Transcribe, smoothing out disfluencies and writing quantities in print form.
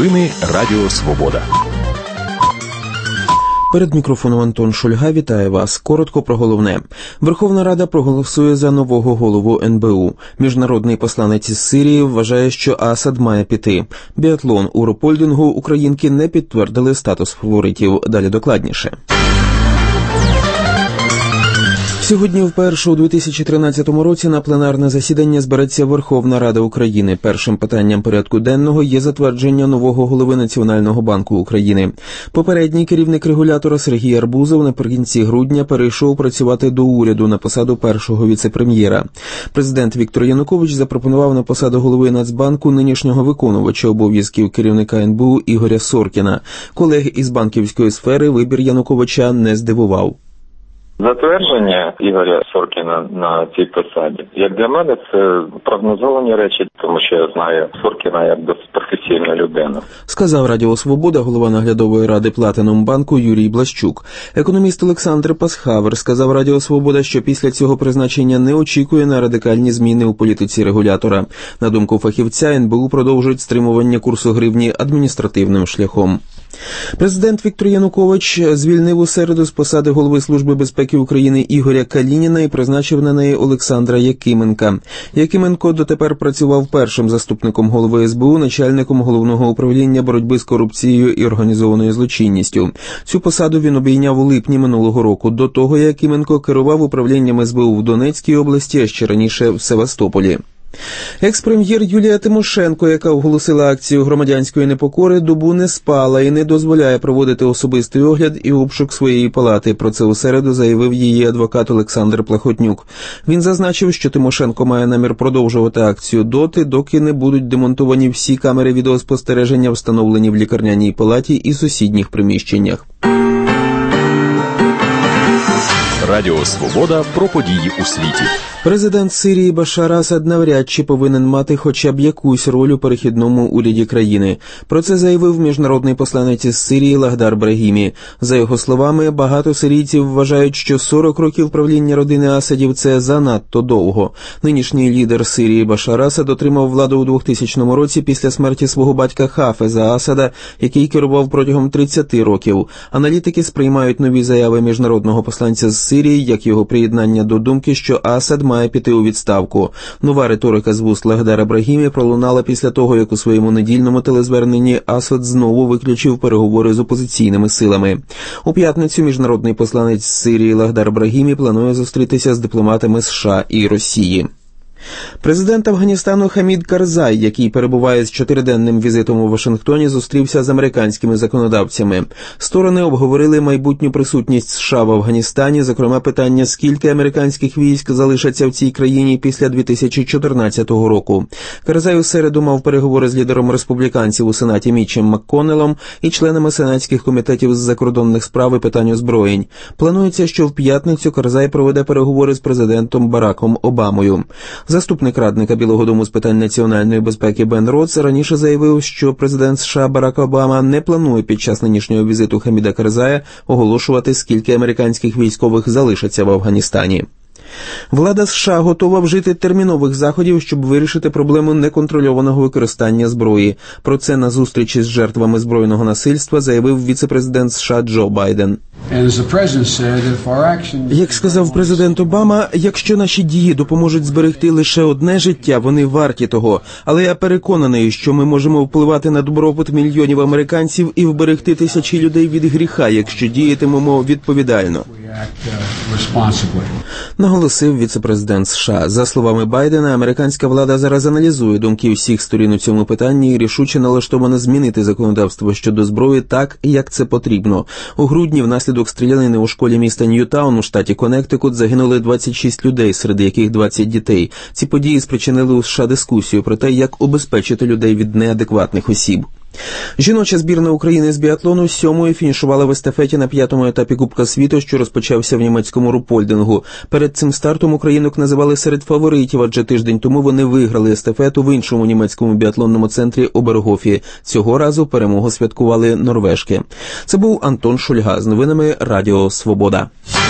Новини Радіо Свобода. Перед мікрофоном Антон Шульга вітає вас. Коротко про головне. Верховна Рада проголосує за нового голову НБУ. Міжнародний посланець із Сирії вважає, що Асад має піти. Біатлон у рупольдингу українки не підтвердили статус фаворитів. Далі докладніше. Сьогодні вперше у 2013 році на пленарне засідання збереться Верховна Рада України. Першим питанням порядку денного є затвердження нового голови Національного банку України. Попередній керівник регулятора Сергій Арбузов наприкінці грудня перейшов працювати до уряду на посаду першого віце-прем'єра. Президент Віктор Янукович запропонував на посаду голови Нацбанку нинішнього виконувача обов'язків керівника НБУ Ігоря Соркіна. Колег із банківської сфери вибір Януковича не здивував. Затвердження Ігоря Соркіна на цій посаді, як для мене, це прогнозовані речі, тому що я знаю Соркіна як досить професійну людину. Сказав Радіо Свобода голова наглядової ради Платинум банку Юрій Блащук. Економіст Олександр Пасхавер сказав Радіо Свобода, що після цього призначення не очікує на радикальні зміни у політиці регулятора. На думку фахівця, НБУ продовжують стримування курсу гривні адміністративним шляхом. Президент Віктор Янукович звільнив у середу з посади голови Служби безпеки України Ігоря Калініна і призначив на неї Олександра Якименка. Якименко дотепер працював першим заступником голови СБУ, начальником Головного управління боротьби з корупцією і організованою злочинністю. Цю посаду він обійняв у липні минулого року. До того Якименко керував управлінням СБУ в Донецькій області, а ще раніше в Севастополі. Екс-прем'єр Юлія Тимошенко, яка оголосила акцію громадянської непокори, добу не спала і не дозволяє проводити особистий огляд і обшук своєї палати. Про це у середу заявив її адвокат Олександр Плахотнюк. Він зазначив, що Тимошенко має намір продовжувати акцію доти, доки не будуть демонтовані всі камери відеоспостереження, встановлені в лікарняній палаті і сусідніх приміщеннях. Радіо Свобода про події у світі. Президент Сирії Башар Асад навряд чи повинен мати хоча б якусь роль у перехідному уряді країни. Про це заявив міжнародний посланець із Сирії Лахдар Брагімі. За його словами, багато сирійців вважають, що 40 років правління родини Асадів – це занадто довго. Нинішній лідер Сирії Башар Асад отримав владу у 2000 році після смерті свого батька Хафеза Асада, який керував протягом 30 років. Аналітики сприймають нові заяви міжнародного посланця з Сирії як його приєднання до думки, що Асад має піти у відставку. Нова риторика з вуст Лахдара Брагімі пролунала після того, як у своєму недільному телезверненні Асад знову виключив переговори з опозиційними силами. У п'ятницю міжнародний посланець з Сирії Лахдар Брагімі планує зустрітися з дипломатами США і Росії. Президент Афганістану Хамід Карзай, який перебуває з 4-денним візитом у Вашингтоні, зустрівся з американськими законодавцями. Сторони обговорили майбутню присутність США в Афганістані, зокрема питання, скільки американських військ залишаться в цій країні після 2014 року. Карзай у середу мав переговори з лідером республіканців у Сенаті Мітчем МакКоннеллом і членами сенатських комітетів з закордонних справ і питань озброєнь. Планується, що в п'ятницю Карзай проведе переговори з президентом Бараком Обамою. Заступник радника Білого дому з питань національної безпеки Бен Родс раніше заявив, що президент США Барак Обама не планує під час нинішнього візиту Хаміда Карзая оголошувати, скільки американських військових залишаться в Афганістані. Влада США готова вжити термінових заходів, щоб вирішити проблему неконтрольованого використання зброї. Про це на зустрічі з жертвами збройного насильства заявив віце-президент США Джо Байден. Як сказав президент Обама, якщо наші дії допоможуть зберегти лише одне життя, вони варті того. Але я переконаний, що ми можемо впливати на добробут мільйонів американців і вберегти тисячі людей від гріха, якщо діятимемо відповідально. Наголосив віце-президент США. За словами Байдена, американська влада зараз аналізує думки всіх сторін у цьому питанні і рішуче налаштована змінити законодавство щодо зброї так, як це потрібно. У грудні внаслідок стрілянини у школі міста Ньютаун у штаті Коннектикут загинули 26 людей, серед яких 20 дітей. Ці події спричинили у США дискусію про те, як убезпечити людей від неадекватних осіб. Жіноча збірна України з біатлону 7-ю фінішувала в естафеті на 5-му етапі Кубка світу, що розпочався в німецькому рупольдингу. Перед цим стартом українок називали серед фаворитів, адже тиждень тому вони виграли естафету в іншому німецькому біатлонному центрі Обергофі. Цього разу перемогу святкували норвежки. Це був Антон Шульга з новинами Радіо Свобода.